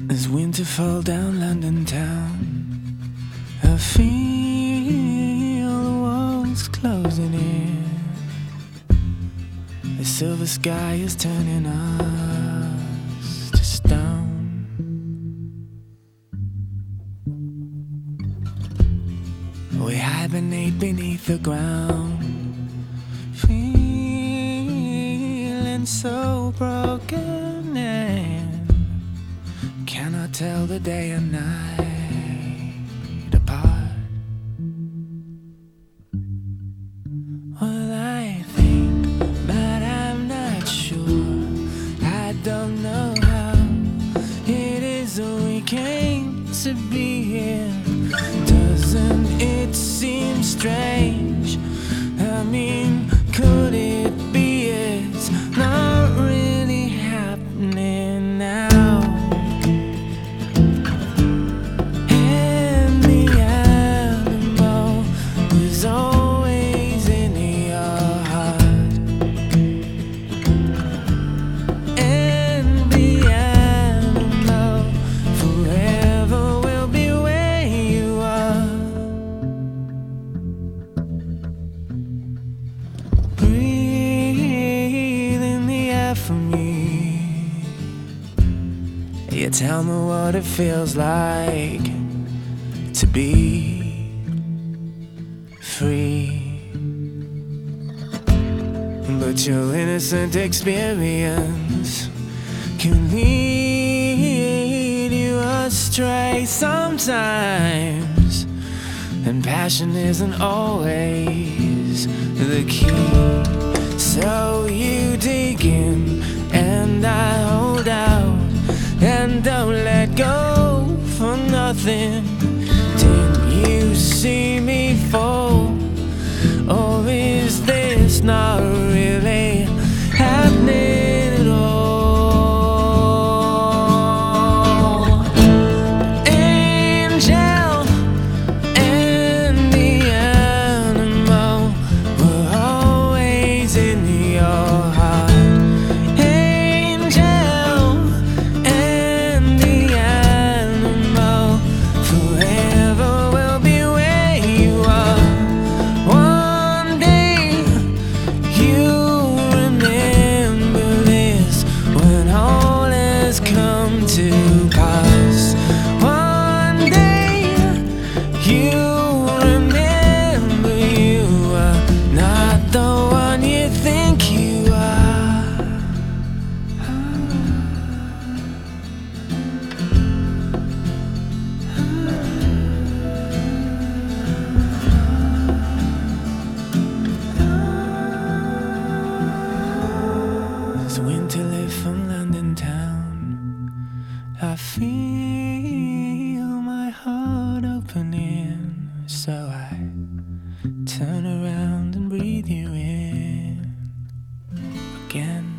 As winter fall down London town, I feel the walls closing in. The silver sky is turning us to stone. We hibernate beneath the ground, feeling so broken and cannot tell the day and night apart. Well, I think, but I'm not sure. I don't know how it is we came to be here. Doesn't it seem strange? I mean, could it be it's not really happening now? And the animal was always in your heart, and the animal forever will be where you are. Breathe in the air for me. You tell me what it feels like to be free. But your innocent experience can lead you astray sometimes, and passion isn't always the key. So you dig in and I hold out and don't let go for nothing. Didn't you see me fall? Or is this not really happening at all? Angel and the animal were always in your heart. Angel and the animal forever will be where you are. One day you'll remember this when all has come to pass. One day you'll remember you are not the one you think you are. As winter left from London town, I feel my heart opening. So I turn around and breathe you in again.